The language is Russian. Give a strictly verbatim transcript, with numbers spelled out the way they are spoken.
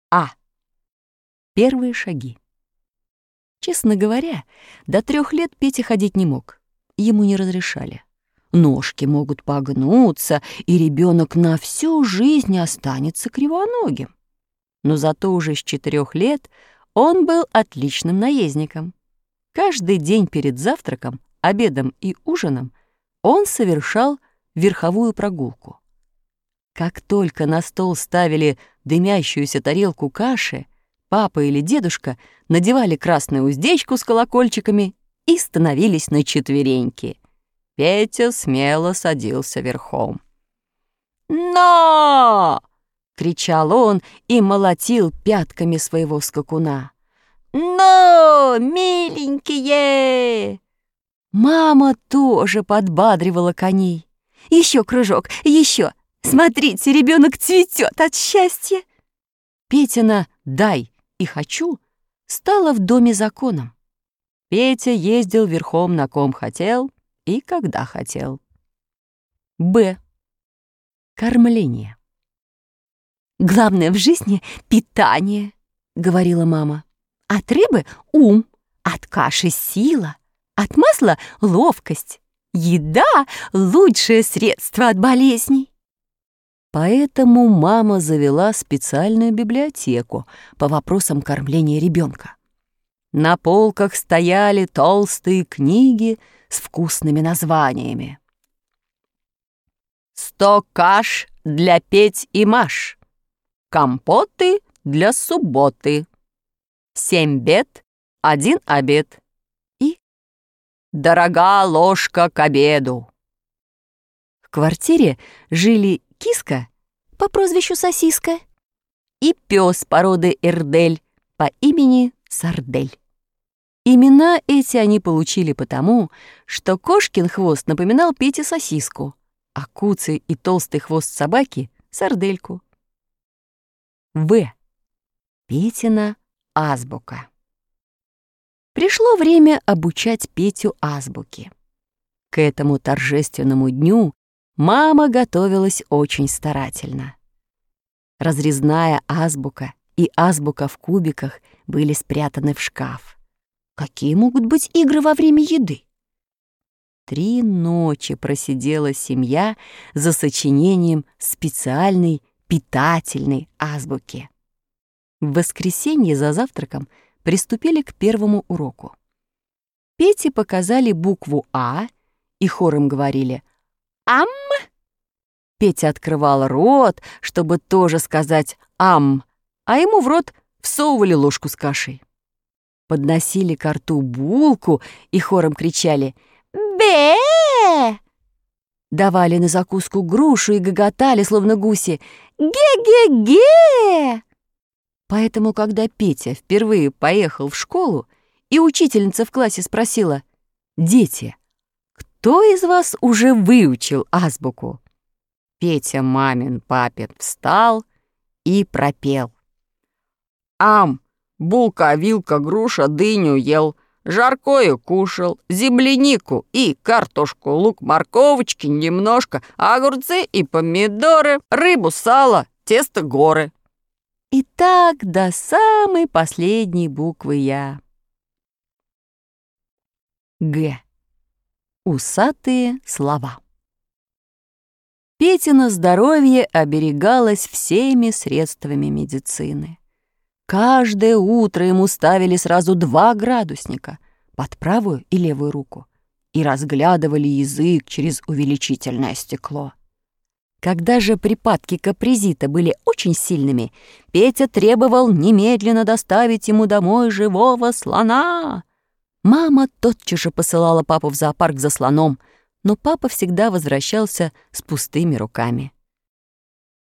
А. Первые шаги. Честно говоря, до трех лет Петя ходить не мог. Ему не разрешали. Ножки могут погнуться, и ребенок на всю жизнь останется кривоногим. Но зато уже с четырех лет он был отличным наездником. Каждый день перед завтраком, обедом и ужином он совершал верховую прогулку. Как только на стол ставили дымящуюся тарелку каши, папа или дедушка надевали красную уздечку с колокольчиками и становились на четвереньки. Петя смело садился верхом. «Но!» — кричал он и молотил пятками своего скакуна. «Но, миленькие!» Мама тоже подбадривала коней. «Еще кружок, еще! Смотрите, ребенок цветет от счастья!» Петина «дай» и «хочу» стало в доме законом. Петя ездил верхом на ком хотел и когда хотел. Б. Кормление. «Главное в жизни — питание», — говорила мама. «От рыбы — ум, от каши — сила, от масла — ловкость. Еда — лучшее средство от болезней». Поэтому мама завела специальную библиотеку по вопросам кормления ребенка. На полках стояли толстые книги с вкусными названиями. «Сто каш для Петь и Маш», «Компоты для субботы», «Семь бед, один обед» и «Дорога ложка к обеду». В квартире жили киска по прозвищу Сосиска и пес породы Эрдель по имени Сардель. Имена эти они получили потому, что кошкин хвост напоминал Пете сосиску, а куцый и толстый хвост собаки — сардельку. В. Петина азбука. Пришло время обучать Петю азбуке. К этому торжественному дню мама готовилась очень старательно. Разрезная азбука и азбука в кубиках были спрятаны в шкаф. Какие могут быть игры во время еды? Три ночи просидела семья за сочинением специальной питательной азбуки. В воскресенье за завтраком приступили к первому уроку. Пете показали букву «А» и хором говорили «Ам». Петя открывал рот, чтобы тоже сказать «Ам», а ему в рот всовывали ложку с кашей. Подносили ко рту булку и хором кричали «Бе!». Давали на закуску грушу и гоготали, словно гуси «Ге-ге-ге!». Поэтому, когда Петя впервые поехал в школу, и учительница в классе спросила: «Дети, кто из вас уже выучил азбуку?» Петя мамин папин встал и пропел: «Ам, булка, вилка, груша, дыню ел, жаркое кушал, землянику и картошку, лук, морковочки немножко, огурцы и помидоры, рыбу, сало, тесто, горы». И так до самой последней буквы «Я». Г. Усатые слова. Петино здоровье оберегалось всеми средствами медицины. Каждое утро ему ставили сразу два градусника под правую и левую руку и разглядывали язык через увеличительное стекло. Когда же припадки капризита были очень сильными, Петя требовал немедленно доставить ему домой живого слона. Мама тотчас же посылала папу в зоопарк за слоном, но папа всегда возвращался с пустыми руками.